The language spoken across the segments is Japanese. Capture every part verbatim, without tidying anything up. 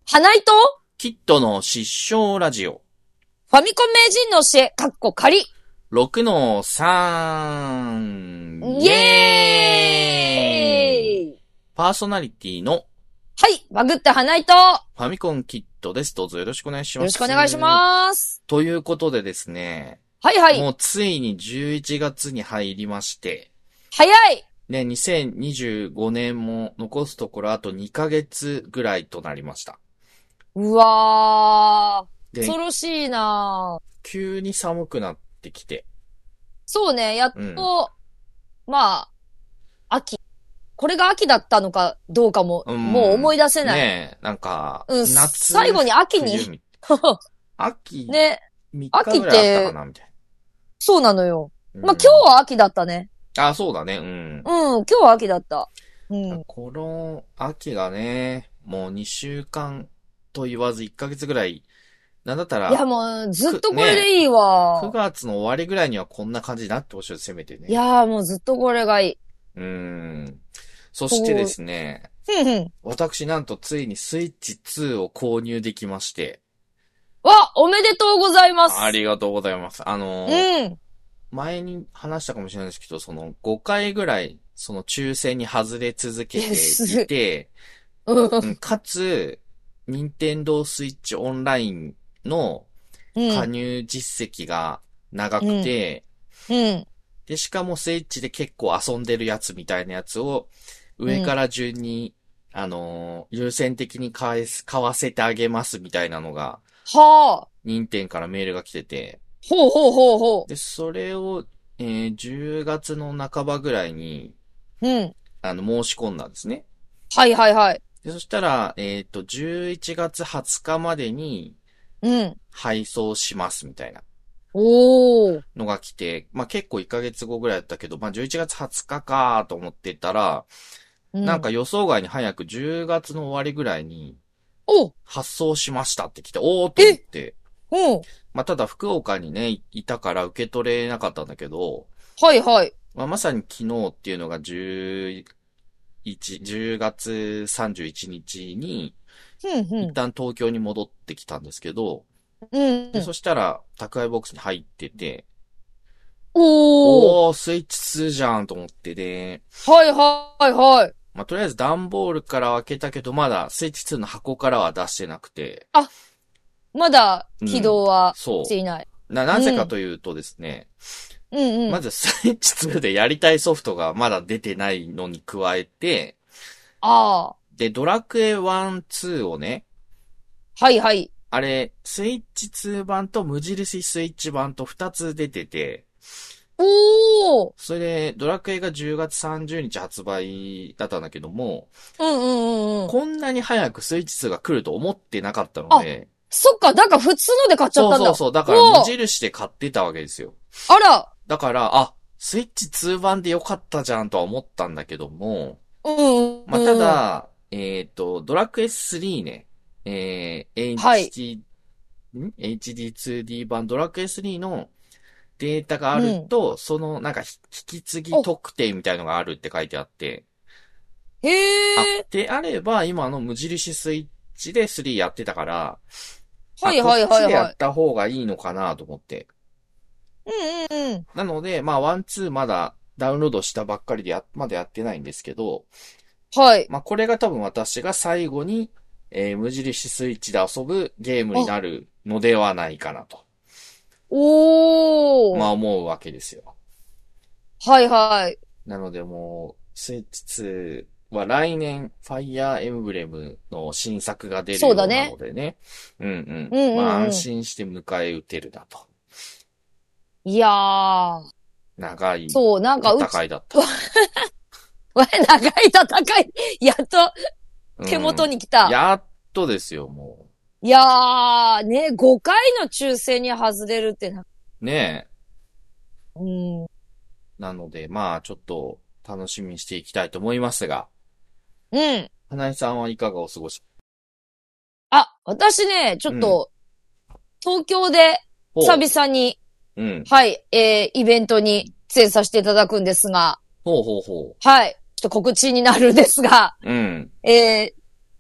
花井とキッドの失笑ラジオ。 ファミコン名人の教え、かっこ仮。 ろくのさん。 イエーイ。 パーソナリティのはい、バグって花井とファミコンキッドです。どうぞよろしくお願いします。 よろしくお願いします。 ということでですね。 はいはい。 もうついにじゅういちがつに入りまして。 早いね、にせんにじゅうごねんも残すところあとにかげつぐらいとなりました。 うわー。 で恐ろしいなー。 急に寒くなってきて。 そうね、やっと、 うん、 まあ、秋。これが秋だったのかどうかも、うん、もう思い出せない。 ねえ、なんか、 うん、夏最後に秋に。 秋ね。 みっかぐらいあったかなみたいな。 そうなのよ。 うん、 まあ、今日は秋だったね。 あ、そうだね。うん。うん、 今日は秋だった。うん。 この秋がね、もうにしゅうかんと言わずいっかげつぐらい、なんだったら。 いやもうずっとこれでいいわ。 ね、くがつの終わりぐらいにはこんな感じになってほしい、せめてね。 いやーもうずっとこれがいい。 うーん。そしてですね。 ふんふん。 私なんとついにスイッチツーを購入できまして。 わ、おめでとうございます。 ありがとうございます。あのー、 うん。 前に話したかもしれないですけど、そのごかいぐらい、その抽選に外れ続けていて、うん、かつ、任天堂スイッチオンラインの加入実績が長くて、 うんうん、 で、しかもスイッチで結構遊んでるやつみたいなやつを、上から順に、うん、あのー、優先的に買えす、買わせてあげますみたいなのが、 はあ。 任天からメールが来てて、 ほうほうほうほう。 で、それを、えー、じゅうがつの半ばぐらいに、 うん。 あの、申し込んだんですね。 はいはいはい。 で、そしたら、えっと、じゅういちがつはつかまでに、 うん。 配送しますみたいな。 おー。 のが来て、まあ、結構いっかげつごぐらいだったけど、まあ、じゅういちがつはつかかーと思ってたら、うん、なんか予想外に早くじゅうがつの終わりぐらいに、 お発送しましたって来て、おーと思って。 うん。 まあ、ただ福岡にね、いたから受け取れなかったんだけど、 はいはい。 まあ、まさに昨日っていうのがじゅういち、じゅうがつさんじゅういちにちに、 うんうん、 一旦東京に戻ってきたんですけど、 うん、 でそしたら、宅配ボックスに入ってて、 おー。 おー、スイッチツーじゃんと思ってで、 はいはいはい。 まあ、とりあえず段ボールから開けたけど、まだスイッチツーの箱からは出してなくて。 あ、まだ起動はしていない。 うん、そう。な、なぜかというとですね、 うんうんうん、 まずスイッチツーでやりたいソフトがまだ出てないのに加えて、 ああ。 で、ドラクエワン、ツーをね、 はいはい。 あれ、スイッチツー版と無印スイッチ版とふたつ出てて、 おー。 それで、ドラクエがじゅうがつさんじゅうにち発売だったんだけども、 うんうんうんうん。 こんなに早くスイッチツーが来ると思ってなかったので、 そっか、だから普通ので買っちゃったんだ。 そうそうそう、だから無印で買ってたわけですよ。 あら。 だから、あ、スイッチツー版でよかったじゃんとは思ったんだけども、 うん、うん。 まあ、ただ、えっと、ドラクエスリーね、えー、 はい、 エイチディー、ん エイチディーツーディー 版ドラクエスリーのデータがあると、うん、その、なんか、引き継ぎ特典みたいのがあるって書いてあって。 へー。 あ、であれば、今の無印スイッチでスリーやってたから、 はいはいはいはい。 こっちでやった方がいいのかなと思って。 うんうんうん。 なので、まあ、ワン、ツーまだダウンロードしたばっかりでや、まだやってないんですけど、 はい。 まあ、これが多分私が最後に、えー、無印スイッチで遊ぶゲームになるのではないかなと。 おー。 まあ、思うわけですよ。 はいはい。 なのでもう、スイッチツーは来年、ファイヤーエムブレムの新作が出るようなのでね。うんうん。うんうんうん、まあ、安心して迎え撃てるなと。 いやー。 長いそう、なんか戦いだった。 長い戦い、やっと手元に来た、 うん。やっとですよ、もう。いやー、ね、ごかいの抽選に外れるってな。 ねえ。うん。 なので、まあ、ちょっと楽しみにしていきたいと思いますが。 うん。 花井さんはいかがお過ごし？ あ、私ね、ちょっと、うん、東京で久々に、 うん、 はい、えー、イベントに出演させていただくんですが。 ほうほうほう。 はい。ちょっと告知になるんですが。 うん。 えー、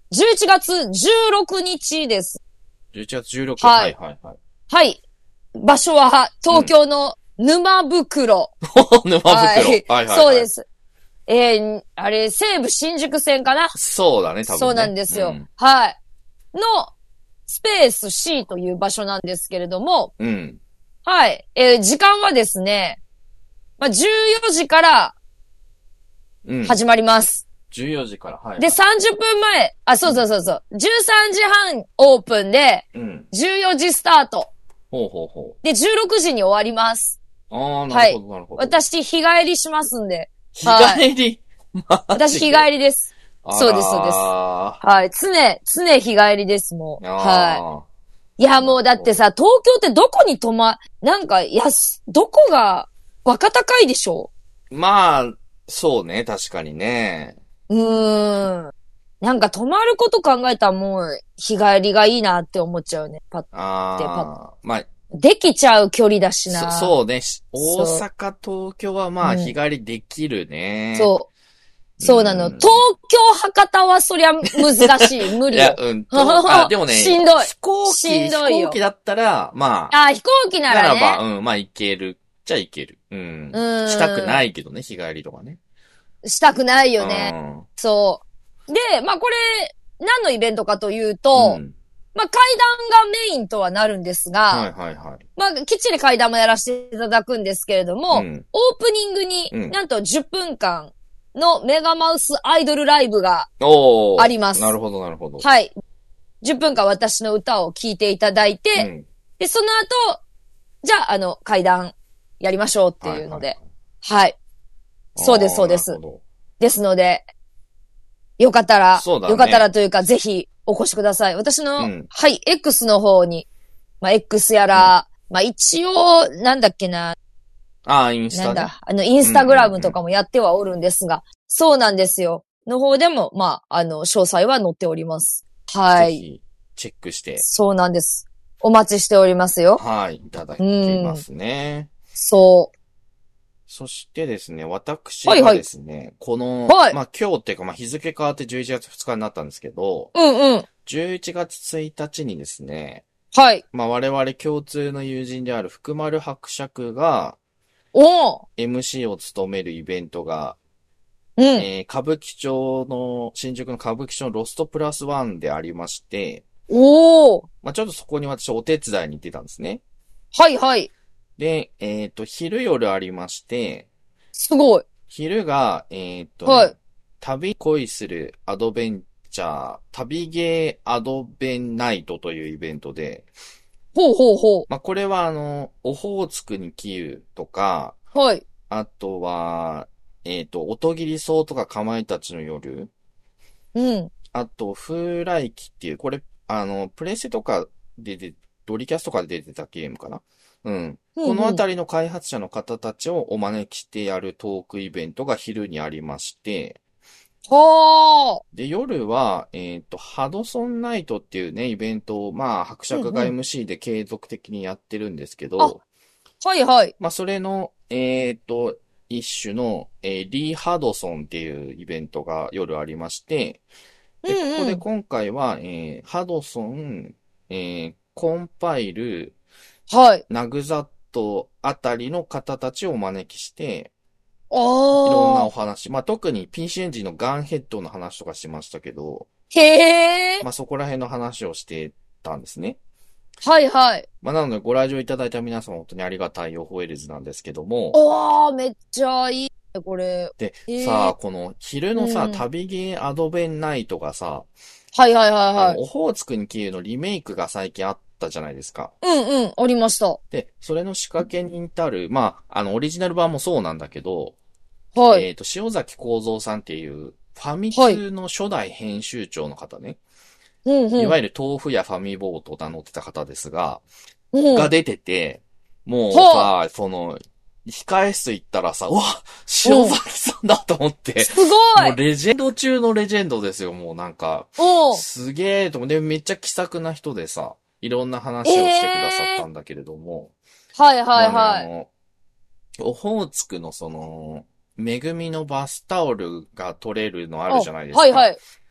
じゅういちがつじゅうろくにちです。 じゅういちがつじゅうろくにち。はいはいはい。 はい。場所は東京の沼袋。 うん、沼袋。はいはいはい。 そうです。えー、あれ、西武新宿線かな？ そうだね、多分ね。 そうなんですよ。うん、はい。の、スペース C という場所なんですけれども、 うん。 はい。えー、時間はですね、まあ、じゅうよじから始まります。 うん、じゅうよじから、はい、はい。 で、さんじゅっぷんまえ、あ、そうそうそうそう、うん、じゅうさんじはんオープンで、うん、じゅうよじスタート。 ほうほうほう。 で、じゅうろくじに終わります。 ああ、なるほど、なるほど。 私、日帰りしますんで。 日帰り、 はい、私、日帰りです。そうです、そうです。はい。常、常日帰りです、もう。はい。いや、もうだってさ、東京ってどこに泊ま、なんか、やす、どこが、バカ高いでしょ？ まあ、そうね、確かにね。 うーん。なんか泊まること考えたらもう、日帰りがいいなって思っちゃうね。パッて、パッ。 ああ、まあ、 できちゃう距離だしな。 そ、そうね。大阪、東京はまあ、日帰りできるね。 うん、そう。そうなの。うん、東京、博多はそりゃ難しい。無理よ。いや、 うん。あ、でもね。 しんどい。 飛行機、しんどいよ。飛行機だったら、まあ。あ、飛行機ならね。 ならば、うん、まあ、行ける。じゃあ行ける。うん。うん。したくないけどね、日帰りとかね。 したくないよね。うん、そう。で、まあこれ、何のイベントかというと、うん、まあ階段がメインとはなるんですが、 はいはいはい。 まあきっちり階段もやらせていただくんですけれども、うん、オープニングになんとじゅっぷんかんのメガマウスアイドルライブがあります。 なるほどなるほど。 はい。じゅっぷんかん私の歌を聴いていただいて、うん、で、その後、じゃあ、あの、階段やりましょうっていうので、はい、はいはい。そうです、そうです。ですので、よかったら、ね、よかったらというか、ぜひお越しください。私の、うん、はい、X の方に、まあ、X やら、うん、まあ、一応、なんだっけな。 ああ、インスタ、ね、 なんだ、あの、インスタグラムとかもやってはおるんですが、うんうんうん、そうなんですよ。の方でも、まあ、あの、詳細は載っております。はい。 ぜひ、チェックして。 そうなんです。お待ちしておりますよ。 はい、いただきますね。 そう。 そしてですね、私がですね、はいはい、この、はい、まあ今日っていうか、まあ日付変わってじゅういちがつふつかになったんですけど、 うんうん。 じゅういちがつついたちにですね、 はい。 まあ我々共通の友人である福丸伯爵が、 おエムシー を務めるイベントが、 うん、 えー、歌舞伎町の、新宿の歌舞伎町のロストプラスワンでありまして、 おー。 まあちょっとそこに私お手伝いに行ってたんですね。 はいはい。 で、えっと、昼夜ありまして、 すごい。 昼が、えっと、ね、はい、旅恋するアドベンチャー、旅ゲーアドベンナイトというイベントで、 ほうほうほう。 まあ、これはあの、オホーツクにキユとか、 はい。 あとは、えっと、音切り草とかかまいたちの夜。 うん。 あと、風来機っていう、これ、あの、プレステとかでで、ドリキャスとかで出てたゲームかな。うん。うんうん、このあたりの開発者の方たちをお招きしてやるトークイベントが昼にありまして、 はー。 で、夜は、えっと、ハドソンナイトっていうね、イベントを、まあ、伯爵が エムシー で継続的にやってるんですけど、うんうん、 はいはい。 まあ、それの、えっと、一種の、えー、リー・ハドソンっていうイベントが夜ありまして、で、うんうん、ここで今回は、えー、ハドソン、えー、コンパイル、 はい。 ナグザットあたりの方たちをお招きして、 いろんなお話。まあ、特に ピーシー エンジンのガンヘッドの話とかしましたけど、 へー。 まあ、そこら辺の話をしてたんですね。 はいはい。 まあ、なのでご来場いただいた皆様本当にありがたいオホエルズなんですけども。 おー、めっちゃいい。これ。 で、さあ、この昼のさ、うん、旅ゲーアドベンナイトがさ、 はいはいはいはい。 オホーツクにキユのリメイクが最近あったじゃないですか。 うんうん、ありました。 で、それの仕掛けに至る、まあ、あの、オリジナル版もそうなんだけど、 はい。 えっと、塩崎幸三さんっていう、ファミ通の初代編集長の方ね。 はい、うんうん。 いわゆる豆腐やファミボーと名乗ってた方ですが、うん、が出てて、もうさ、その、控え室行ったらさ、うわ塩崎さんだと思って。 すごいもうレジェンド中のレジェンドですよ、もうなんか。すげえと思って、めっちゃ気さくな人でさ、いろんな話をしてくださったんだけれども。 えー、はいはいはい。 まあね、あの、オホーツクのその、恵みのバスタオルが取れるのあるじゃないですか。 はいはい。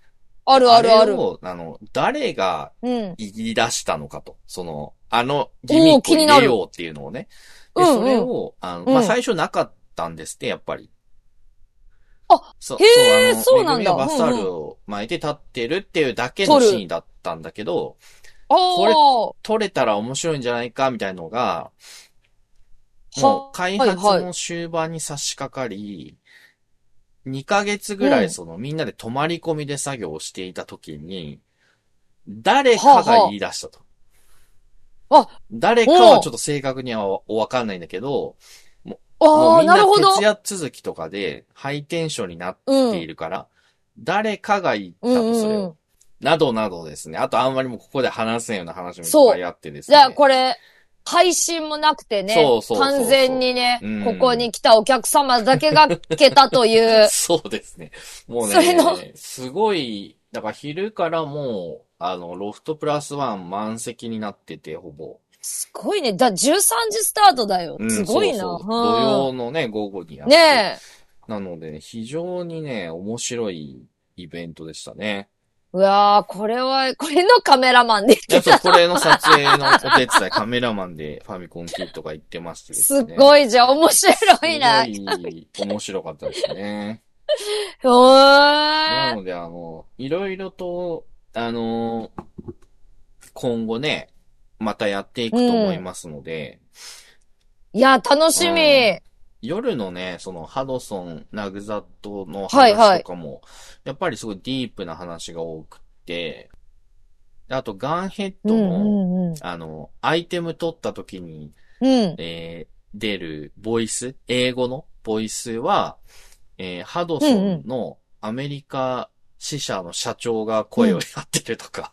あるあるある。 あれを、あの、誰がうん。 言い出したのかと。その、あの、ギミックを入れようっていうのをね。で、 うんうんそれを、あの、 うんまあ、最初なかったんですって、やっぱり。 あ、 そう、 へそう、あえ、 の、 そうなんだ。 めぐみがバスタオうんうん。 ルを巻いて立ってるっていうだけの撮る。 シーンだったんだけど、 あこれ、 あ。 撮れたら面白いんじゃないか、みたいなのが、もうは、 開はいはい。 発の終盤に差し掛かり、にかげつぐうん。 らいそのみんなで泊まり込みで作業をしていた時に、誰はあかが言はい出したと。 あ。あ、 誰かはおう。 ちょっと正確にはわかんないんだけど、もう、もうああ、 みんなるほど。 な徹夜続きとかでハイテンションになっうん。 ているから、誰かが言っうんたとそれを。 うんうん。 などなどですね。あとあんまりもここで話せんような話もいっぱいそう。 あってですじゃあね。 これ、配信もなくてね、 そうそう完そうそ全にね、 う。うここん。 に来たお客様だけが聞けたという、 そうですね。もうそれの、 ね、すごい、だから昼からもう、あの、ロフトプラスワン満席になってて、ほぼ。 すごいね。だ、じゅうさんじスタートだよ。 うん、 すごいな。 そうそう。土曜うのね、午後にやん。 って。 ねえ。 なので、非常にね、面白いイベントでしたね。 うわー、これは、これのカメラマンで言っいや、 てた。 そう、これの撮影のお手伝い、カメラマンでファミコンキットが行ってましてですすっね。 ごいじゃん、面白いな。 すごい面白かったですね。 へー。 なので、あの、いろいろと、あの、今後ね、またやっていくと思いうん。 ますので、 いや、楽しみ。 うん、夜のね、そのハドソン、ナグザットの話はいはい。 とかも、やっぱりすごいディープな話が多くて、あとガンヘッうんドの、 うんうん。 あの、アイテム取った時に、 うん。 えー、出るボイス、英語のボイスは、えー、ハドソうんうん。 ンのアメリカ支社の社長がうん。 声をやってるとか。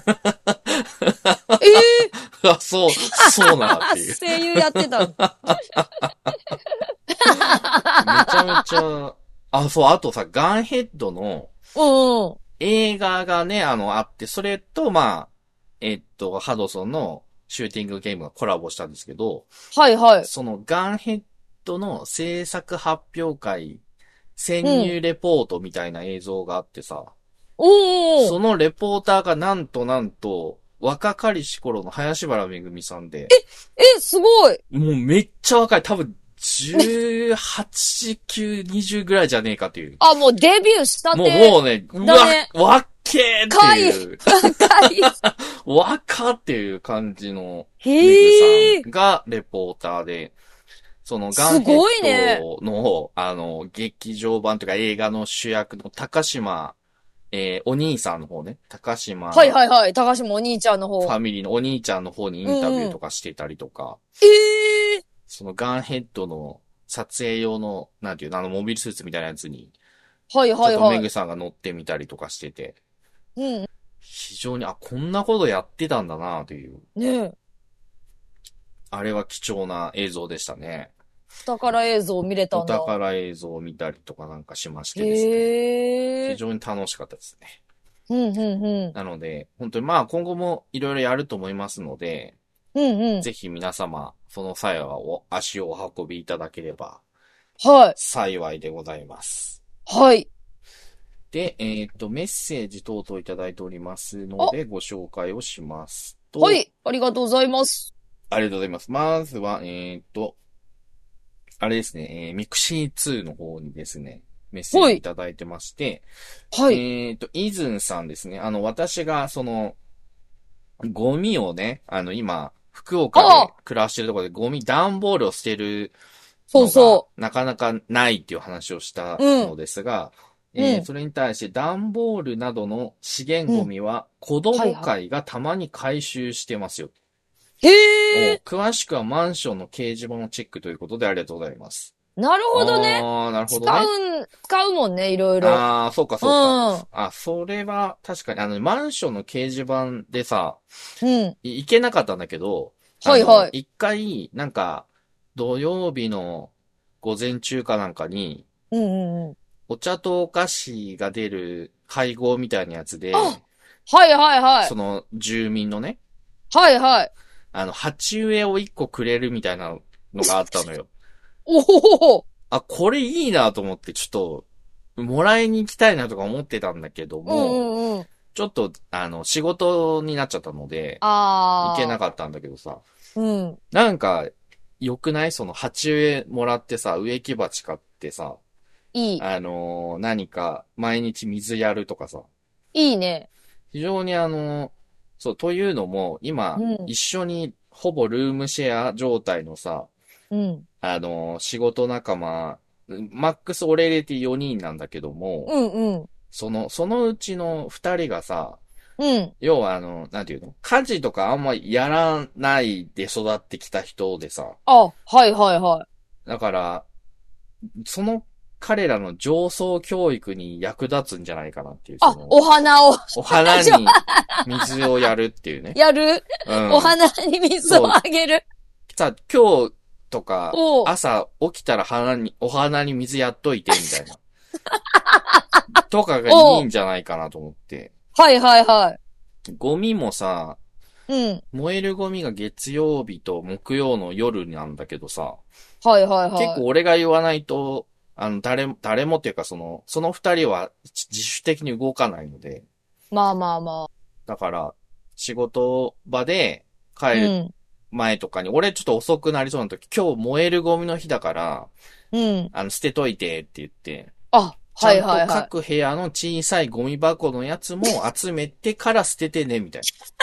ええあ、そう、そうなんっていう。 ー、声優やってたの。 めちゃめちゃ、あ、そう、あとさ、ガンヘッドのうんうん。 映画がね、あの、あって、それと、まあ、えっと、ハドソンのシューティングゲームがコラボしたんですけど、 はいはい。 そのガンヘッドの制作発表会、 う潜ん。 入レポートみたいな映像があってさ、 おー。 そのレポーターがなんとなんと、若かりし頃の林原めぐみさんで、 え、すごい。 もうめっちゃ若い。多分、じゅうはち、きゅう、にじゅうぐらいじゃねえかっていう。 あ、もうデビューしたもう、 て。 もうね、うわ、 だね。 わっけーってかい。 いう、 かい。 若っていう感じのメグへえ。 さんがレポーターで、そのガンヘッすごいね。 ドの、あの、劇場版というか映画の主役の高島、えー、お兄さんの方ね、高島、 はいはいはい。高島お兄ちゃんの方。 ファミリーのお兄ちゃんの方にインタビューとかしてたりとか、 ええー。 そのガンヘッドの撮影用の、なんていうの、あのモビルスーツみたいなやつに、 はいちょっとメはいはい。 グさんが乗ってみたりとかしてて、 うん。 非常に、あ、こんなことやってたんだなという、 ねえ。 あれは貴重な映像でしたね。 お宝映像見れたおんだ。 宝映像を見たりとかなんかしましてですね。非へえ。 常に楽しかったですね。 うんうんうん。 なので、本当にまあ今後もいろいろやると思いますので、 うんうん。 ぜひ皆様、その際はお足をお運びいただければはい。 幸いでございます。 はい。 で、えっと、メッセージ等々いただいておりますのあ、 で、ご紹介をしますと、 はい。ありがとうございます。 ありがとうございます。まずは、えっと、あれですね、えー、ミクシーツーの方にですね、メッセージいただいてまして、 はい。 えっと、イズンさんですね。あの、私が、その、ゴミをね、あの、今、福岡であ、 暮らしてるところでゴミ、段ボールを捨てるのがそうそなかなかないっていう話をしたう。うん。 のですが、 うん。 えーそれに対して段ボールなどの資源ゴうん。 ミは子はいは供会がたまに回収してますよ。 い。へえ。 お詳しくはマンションの掲示板のチェックということでありがとうございます。 なるほどね。 あー、なるほど使ね。 う、使うもんね、いろいろ。 あー、そうかうそうか。 ん。 あ、それは確かに、あの、マンションの掲示板でさ、 うん。 い、行けなかったんだけど、 はいはい。 あの、一回、なんか、土曜日の午前中かなんかに、 うんうんうん。 お茶とお菓子が出る会合みたいなやつあ、 で、 はいはいはい。 その住民のね、 はいはい。 あの、鉢植えを一個くれるみたいなのがあったのよ。 おお。 あ、これいいなと思って、ちょっと、 もらいに行きたいなとか思ってたんだけども、 うんうんうん、 ちょっと、あの、仕事になっちゃったので、 あ行けなかったんだけどさ、 うん。 なんか、良くないその鉢植えもらってさ、植木鉢買ってさ、 いい。 あのー何か毎日水やるとかさ、 いいね。 非常にあのーそう、というのも、今、 うん。 一緒にほぼルームシェア状態のさ、 うん。 あのー仕事仲間、マックス俺入れてよにんなんだけども、 うんうん。 その、そのうちのふたりがさ、 うん。 要はあの、なんていうの家事とかあんまやらないで育ってきた人でさ、 あ、はいはいはい。 だから、その彼らの上層教育に役立つんじゃないかなっていう。 あ、 そのお花を。 お花に水をやるっていうね。 やる、うん、お花に水をあげる。 さ、今日とか、朝起きたら花に、お花に水やっといて、みたいな。とかがいいんじゃないかなと思って。 はいはいはい。 ゴミもさ、 うん。 燃えるゴミが月曜日と木曜の夜なんだけどさ。 はいはいはい。 結構俺が言わないと、あの、誰も、誰もっていうかその、その二人は自主的に動かないので。 まあまあまあ。 だから、仕事場で帰る前とかに、うん、俺ちょっと遅くなりそうな時、今日燃えるゴミの日だから、うん。あの、捨てといてって言って。 あ、はいはいはい。 ちゃんと各部屋の小さいゴミ箱のやつも集めてから捨ててね、みたい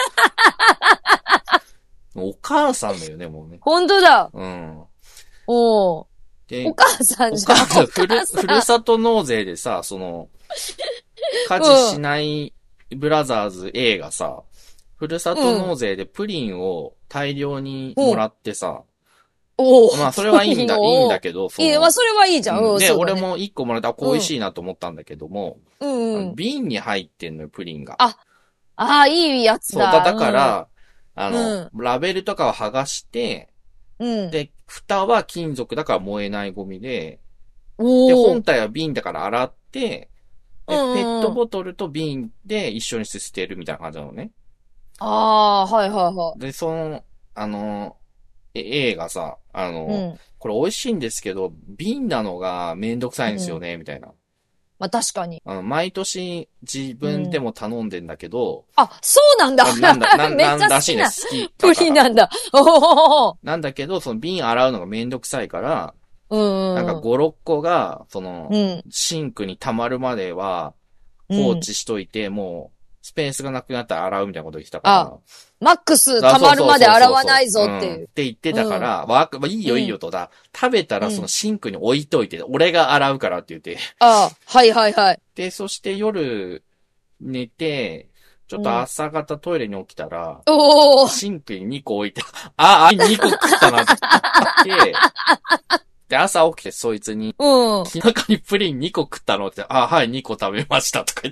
な。お母さんだよね、もうね。 本当だ。 うん。 おー。お母さんじゃん。お母さん。ふる、ふるさと納税でさ、その、家事しないブラザーズ A がさ、ふるさと納税でプリンを大量にもらってさ、 おお。 まあ、それはいいんだ、いいんだけど、 いい、まあ、それはいいじゃん。 うん、で、ね、俺も一個もらった、美味しいなと思ったんだけども、 うん、うん。 瓶に入ってんのよ、プリンが。 あ、ああ、いいやつだ。 そう、だ、だから、うん、あの、うん、ラベルとかを剥がして、 うん。 で、蓋は金属だから燃えないゴミで、 おで、本体は瓶だから洗って、で、 うんうん、 ペットボトルと瓶で一緒に捨てるみたいな感じなのね。 ああ、はいはいはい。 で、その、あの、A がさ、あの、うん、これ美味しいんですけど、瓶なのがめんどくさいんですよね、うん、みたいな。 まあ確かに。 あの、毎年自分でも頼んでんだけど。うん、 あ、そうなんだ。 なんだ、なめっちゃ好きななんらしいです。好き。 プリンなんだ。おーなんだけど、その瓶洗うのがめんどくさいから、 うんうん、 なんかご、ろっこが、その、うん、シンクに溜まるまでは放置しといて、うん、もう、スペースがなくなったら洗うみたいなこと言ってたから。 あ、マックス溜まるまで洗わないぞっていう。 って言ってたから、うん、わ、いいよいいよとだ、食べたらそのシンクに置いといて、うん、俺が洗うからって言って。 ああ、はいはいはい。 で、そして夜寝て、ちょっと朝方トイレに起きたら、 うん、 シンクににこ置いて、あ、あ、にこ食ったなって言って、で、朝起きてそいつに、 うん。 日中にプリンにこ食ったのって、あ、はい、にこ食べましたとか言って。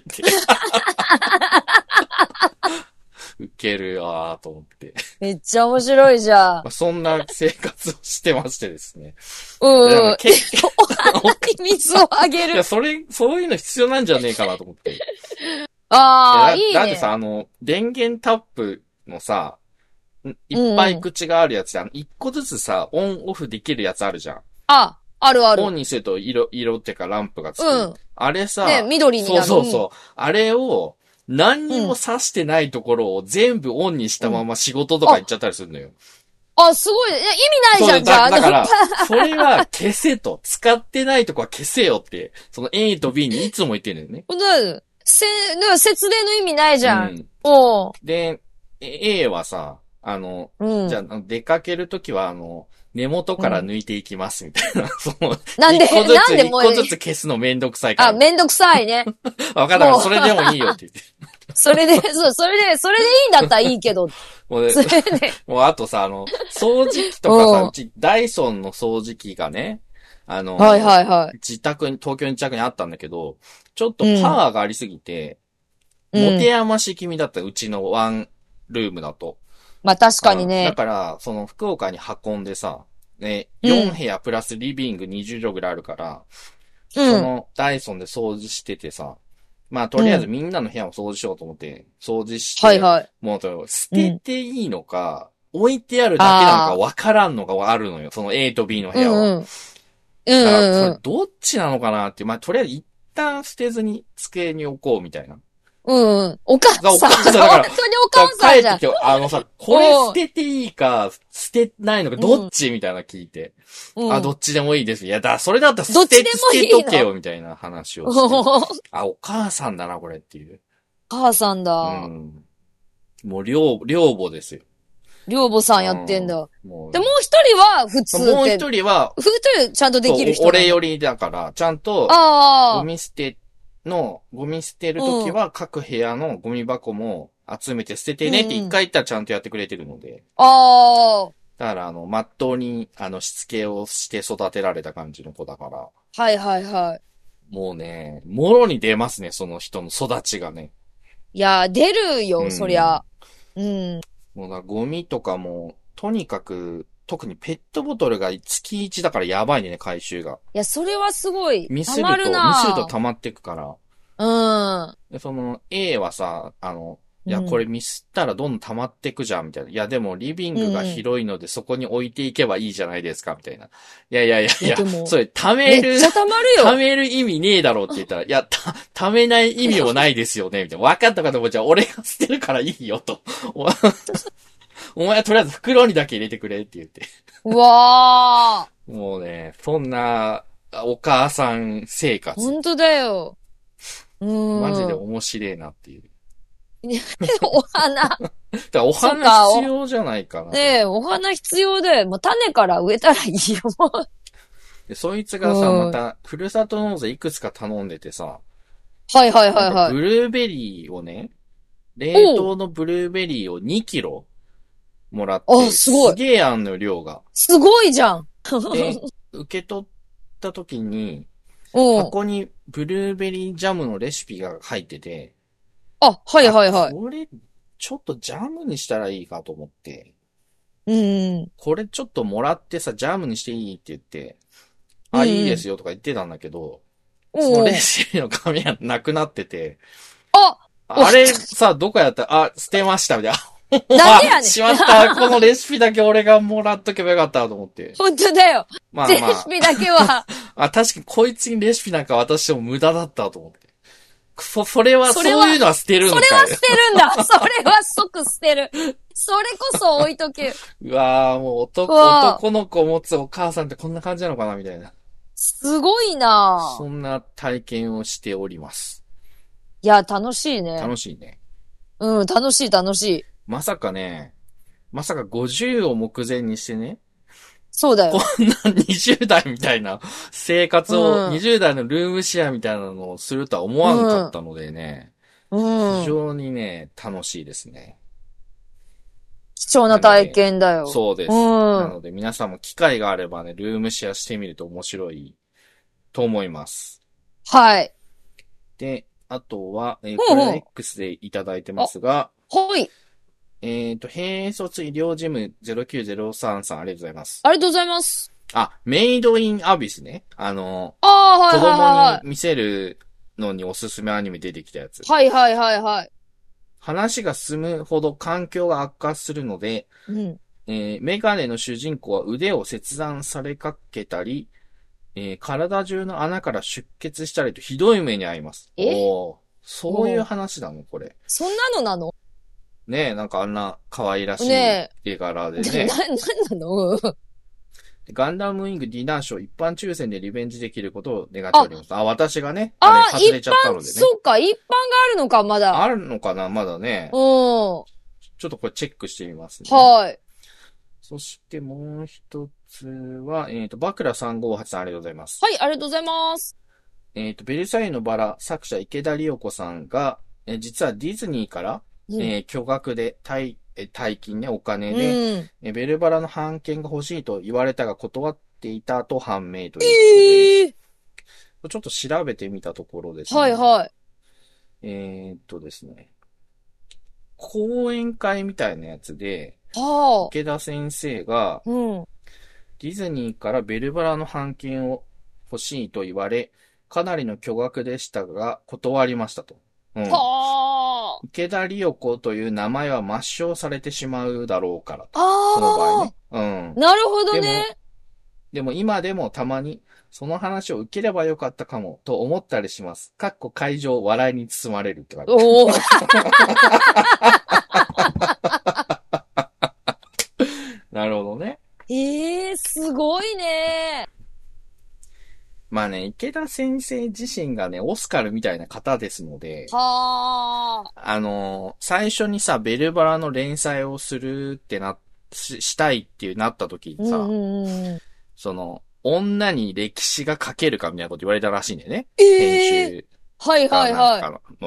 ウケるよーと思って。 めっちゃ面白いじゃん。 まあ、そんな生活をしてましてですね。 うんうん。結構、お花に水をあげる。 いや、それ、そういうの必要なんじゃねえかなと思って。 ああ、いいね。 だってさ、あの、電源タップのさ、いっぱい口があるやつで、うん、あの、一個ずつさ、オンオフできるやつあるじゃん。 あ、あるある。 オンにすると色、色ってかランプがつく。 うん。 あれさ、 ね、緑になる。 そうそうそう。あれを、何にも挿してないところを全部オンにしたまま仕事とか行っちゃったりするのよ。 うん、あ、すごい。いや、意味ないじゃん、じゃあ。 だから、それは消せと。使ってないとこは消せよって、その A と B にいつも言ってるんだよね。 ほんとだ。せ、節電の意味ないじゃん。うん。 おで、A はさ、あの、 うん、 じゃあ、出かけるときは、あの、根元から抜いていきます、みたいな。うん、その、 なんで、 一個ずつ、 なんで一個ずつ消すのめんどくさいから。 あ、めんどくさいね。 わかんない。それでもいいよって言って。 それで、そう、それで、それでいいんだったらいいけど。 もうね、もうあとさ、あの、掃除機とかさ、うち、ダイソンの掃除機がね、あの、 はいはいはい。 自宅に、東京に自宅にあったんだけど、ちょっとパワーがありすぎて、 うん、 持て余し気味だった、うちのワンルームだと。 まあ確かにね。 だから、その福岡に運んでさ、ね、よん部屋プラスリビングにじゅう畳ぐらいあるから、うん、そのダイソンで掃除しててさ、まあとりあえずみんなの部屋も掃除しようと思って、掃除して、 はいはい。 もう捨てていいのか、うん、置いてあるだけなのかわからんのがあるのよ、その A と B の部屋は。 うんうん。 だから、これどっちなのかなって、まあとりあえず一旦捨てずに机に置こうみたいな。 うんうん。お母さん。 お母さんだから本当にお母さんじゃん。 帰ってきて、あのさ、これ捨てていいか、捨てないのか、どっちみたいな聞いて。うん、あ、どっちでもいいです。いや、だ、それだったら捨て、捨てとけよ、みたいな話をして。あ、お母さんだな、これっていう。 母さんだ。 うん。もう、両、両母ですよ。 両母さんやってんだ。うん、もうで、もう一人は普通もう一人は、 普通ちゃんとできる人。 俺よりだから、ちゃんと、ゴミ捨ての、ゴミ捨てるときは各部屋のゴミ箱も集めて捨ててねって一回言ったらちゃんとやってくれてるので。うん、ああ。だから、あの、まっとうに、あの、しつけをして育てられた感じの子だから。 はいはいはい。 もうね、もろに出ますね、その人の育ちがね。 いや、出るよ、うん、そりゃ。うん。 もうな、ゴミとかも、とにかく、特にペットボトルが月いちだからやばいね、回収が。 いや、それはすごい。 ミスると、ミスると溜まってくから。 うん。 で、その A はさ、あの、いや、これミスったらどんどん溜まってくじゃん、みたいな。いや、でもリビングが広いのでそこに置いていけばいいじゃないですか、みたいな。いやいやいやいや、それ溜める、 めっちゃ溜まるよ。 溜める意味ねえだろって言ったら、いや、た、溜めない意味もないですよね、みたいな。分かったかと思うじゃあ俺が捨てるからいいよ、と。お前はとりあえず袋にだけ入れてくれって言って。 うわー。もうね、そんな、お母さん生活。 ほんとだよ。うん。 マジで面白いなっていう。 お花。だからお花必要じゃないかな。 ねえ、お花必要だよ。もう種から植えたらいいよ。 で、そいつがさ、また、ふるさと納税いくつか頼んでてさ。 はいはいはいはい。 ブルーベリーをね、冷凍のブルーベリーをにキロもらって。 あ、すごい。 すげえあんの量が。 すごいじゃん。 で、受け取った時に、箱にブルーベリージャムのレシピが入ってて。 あ、はいはいはい。 これ、ちょっとジャムにしたらいいかと思って。 うん。 これちょっともらってさ、ジャムにしていいって言って、あ、うん、いいですよとか言ってたんだけど、そのレシピの紙がなくなってて、 ああれさ、どこやったあ、捨てましたみたいな。 なんでやねん。 しまった。このレシピだけ俺がもらっとけばよかったと思って。 本当だよ。 まあまあ。 レシピだけは。 あ、確かにこいつにレシピなんか渡しても無駄だったと思って。そ、それは、それはそういうのは捨てるのかい。 それは捨てるんだ。それは即捨てる。それこそ置いとけ。 うわぁ、もう男、男の子を持つお母さんってこんな感じなのかなみたいな。 すごいなぁ。 そんな体験をしております。 いや、楽しいね。 楽しいね。 うん、楽しい楽しい。 まさかね、まさかごじゅうを目前にしてね。 そうだよ。 こんなにじゅう代みたいな生活を、うん、にじゅう代のルームシェアみたいなのをするとは思わんかったのでね。うん、非常にね、楽しいですね。 貴重な体験だよ。 そうです。うん、なので皆さんも機会があればね、ルームシェアしてみると面白いと思います。 はい。で、 あとは、えー、これ X でいただいてますが、 はい。 えっと、併卒医療事務ゼロきゅうゼロさんさんありがとうございます。 ありがとうございます。 あ、メイドインアビスね。あの、 ああ、はいはいはい、 はい。子供に見せるのにおすすめアニメ出てきたやつ。 はいはいはいはい。 話が進むほど環境が悪化するので、 うんえー、メガネの主人公は腕を切断されかけたり、えー、体中の穴から出血したりとひどい目に遭います。 えおー、そういう話なのこれ。 そんなのなのねえ、なんかあんな可愛らしい絵柄でね。ねな、なんなのガンダムウィングディナー賞一般抽選でリベンジできることを願っております。あ、あ私がね、あれ外れちゃったのでね。 そっか、一般があるのか、まだ。 あるのかな、まだね。 うん。ちょっとこれチェックしてみますね。 はい。 そしてもう一つは、えっと、バクラさんごーはちさんありがとうございます。 はい、ありがとうございます。 えっと、ベルサイユのバラ作者池田理代子さんが、え実はディズニーから、うん、えー、巨額で、大、え、大金ね、お金で、うん、え、ベルバラの版権が欲しいと言われたが断っていたと判明ということで、えー、ちょっと調べてみたところですね。 はいはい。 えー、っとですね、講演会みたいなやつで、 はあ、 池田先生が、 うん、 ディズニーからベルバラの版権を欲しいと言われ、かなりの巨額でしたが、断りましたと。うん、 はあ。 池田理代子という名前は抹消されてしまうだろうからと。 ああ。 この場合ね。うん。 なるほどね。 でも今でもたまに、その話を受ければよかったかも、と思ったりします。かっこ会場笑いに包まれるって感じ。おーなるほどね。 ええー、すごいね。 まあね、池田先生自身がね、オスカルみたいな方ですので、 はあ。 あの、最初にさ、ベルバラの連載をするってな、し、したいっていうなった時にさ、うんうんうん、その、女に歴史が書けるかみたいなこと言われたらしいんだよね。えー、編集はいはいはい。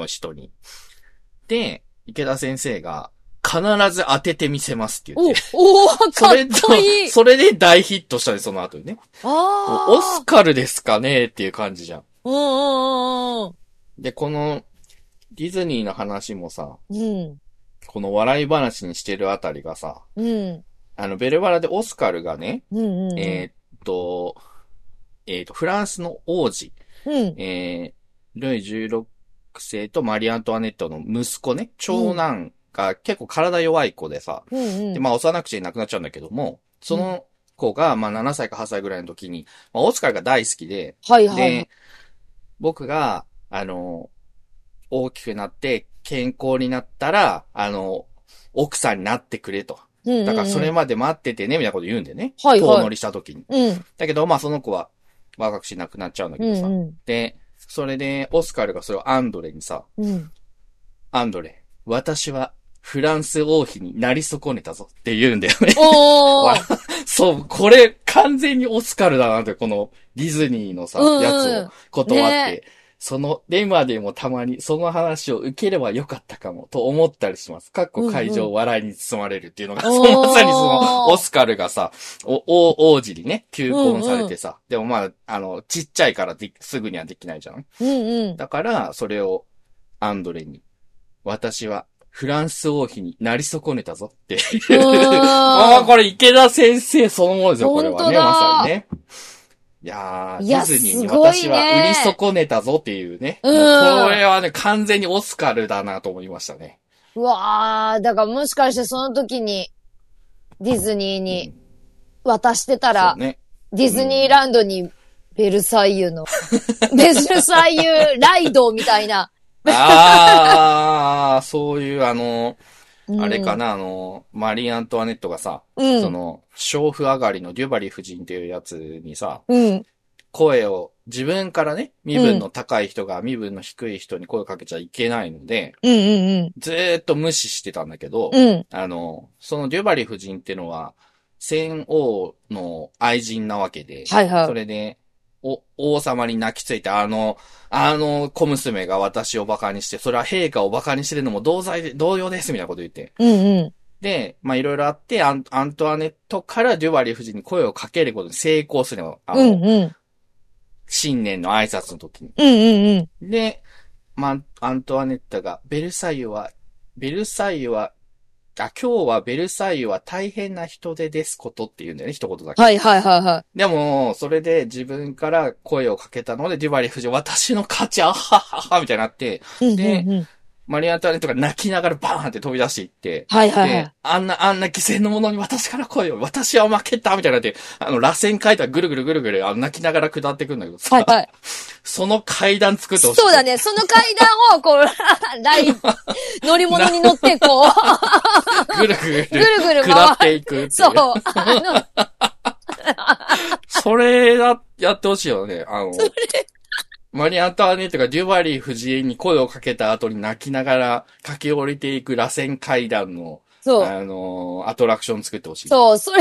の人に。で、池田先生が、必ず当ててみせますって言って。 お、おー、かっこいい。 それで大ヒットしたね、その後にね。 あオスカルですかねっていう感じじゃん。 うんうんうん。 で、この、ディズニーの話もさ、 うん、 この笑い話にしてるあたりがさ、 うん、 あの、ベルバラでオスカルがね、 うんうんうん、 えー、っと、えー、っと、フランスの王子、 うん、 えー、ルイじゅうろくせいとマリー・アントワネットの息子ね、長男が結構体弱い子でさ、うんうん、で、まあ、幼くして亡くなっちゃうんだけども、その子が、まあ、ななさいかはっさいぐらいの時に、まあ、オスカルが大好きで、 はいはい、 で、僕が、あの、大きくなって健康になったら、あの、奥さんになってくれと。だからそれまで待っててね、みたいなこと言うんでね。はいはい。遠乗りした時に。うん。だけど、まあその子は若くして亡くなっちゃうんだけどさ。うんうん、で、それで、オスカルがそれをアンドレにさ、うん、アンドレ、私はフランス王妃になり損ねたぞって言うんだよね。おーそう、これ完全にオスカルだなって、このディズニーのさ、うん、やつを断って、ね、その、で、今でもたまにその話を受ければよかったかもと思ったりします。かっこ会場笑いに包まれるっていうのが、うんうん、まさにその、オスカルがさ、お、お、王子にね、求婚されてさ、うんうん、でもまあ、あの、ちっちゃいからですぐにはできないじゃん。うんうん、だから、それをアンドレに、私はフランス王妃になり損ねたぞっていう。ああ、これ池田先生そのものですよ、これはね、まさにね。いやー、ディズニーに私は売り損ねたぞっていうね。うん。これはね、完全にオスカルだなと思いましたね。 うわー、だからもしかしてその時に、ディズニーに渡してたら、うんね、ディズニーランドにベルサイユの、うん、ベルサイユライドみたいな。 あー、そういうあの、あれかな、あの、マリー・アントワネットがさ、うん、その、娼婦上がりのデュバリー夫人っていうやつにさ、うん、声を、自分からね、身分の高い人が身分の低い人に声をかけちゃいけないので、うんうんうん、ずーっと無視してたんだけど、うん、あの、そのデュバリー夫人ってのは、戦王の愛人なわけで、はいはい、それで、お、王様に泣きついて、あの、あの小娘が私を馬鹿にして、それは陛下を馬鹿にしてるのも同罪で、同様です、みたいなこと言って。うんうん。で、まあ、いろいろあって、アン、アントワネットからデュバリー夫人に声をかけることに成功するの。あの、うんうん、新年の挨拶の時に。うんうんうん。で、まあ、アントワネットが、ベルサイユは、ベルサイユは、あ、今日はベルサイユは大変な人手ですことって言うんだよね、一言だけ。はいはいはいはい。でも、それで自分から声をかけたので、デュバリー夫人、私の勝ち、あははは、みたいになって、うんうんうん、で、マリー・アントワネットが泣きながらバーンって飛び出していって、はいはいはい。で、あんな、あんな犠牲のものに私から声を、私は負けたみたいになって、あの、螺旋階段ぐるぐるぐるぐる、あの泣きながら下ってくんだけどさ、はいはい。その階段作ってほしい。そうだね、その階段を、こう、ライン、乗り物に乗って、こう、ぐるぐる、ぐるぐる下っていくっていう。そう。あのそれだ、やってほしいよね、あの。それマリー・アントワネットがデュバリー夫人に声をかけた後に泣きながら駆け下りていく螺旋階段の、そう。あのー、アトラクション作ってほしい。そう、それ。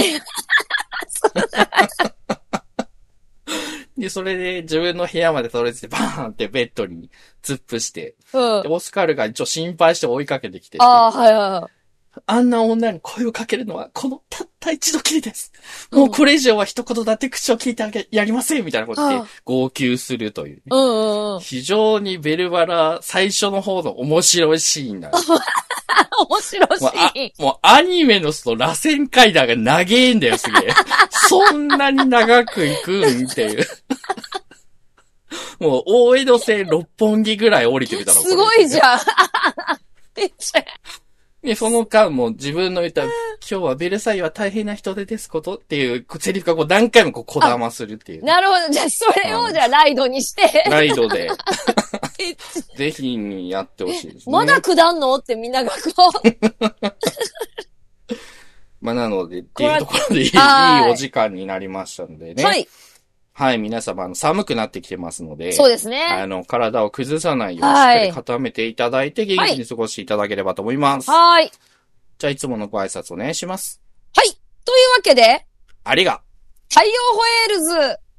で、それで自分の部屋までたどり着いてバーンってベッドに突っ伏して、うん。で、オスカルが一応心配して追いかけてきてて。ああ、はいはいはい。あんな女に声をかけるのはこのたった一度きりです。もうこれ以上は一言だって口を聞いてあげ、やりませんみたいなことで号泣するという、ねうんうんうん。非常にベルバラ最初の方の面白いシーンだ、ね。面白いシーン。もう、もうアニメのその螺旋階段が長えんだよ、すげえ。そんなに長く行くんっていう。もう大江戸線六本木ぐらい降りてるだろう。すごいじゃん。めっちゃ。 で、その間も自分の言った今日はベルサイユは大変な人手ですことっていうセリフがこう何回もこうこだまするっていう。 なるほど。じゃあそれをじゃあライドにして。 ライドで。ぜひやってほしいですね。 まだ下んのってみんながこう。 まあなので、っていうところでいい、いいお時間になりましたのでね。はい。はい、皆様、あの、寒くなってきてますので。 そうですね。 あの、体を崩さないようにしっかり固めていただいて、元気に過ごしていただければと思います。 はい。 じゃあ、いつものご挨拶お願いします。 はい。というわけで。 ありが。 太陽ホエールズ。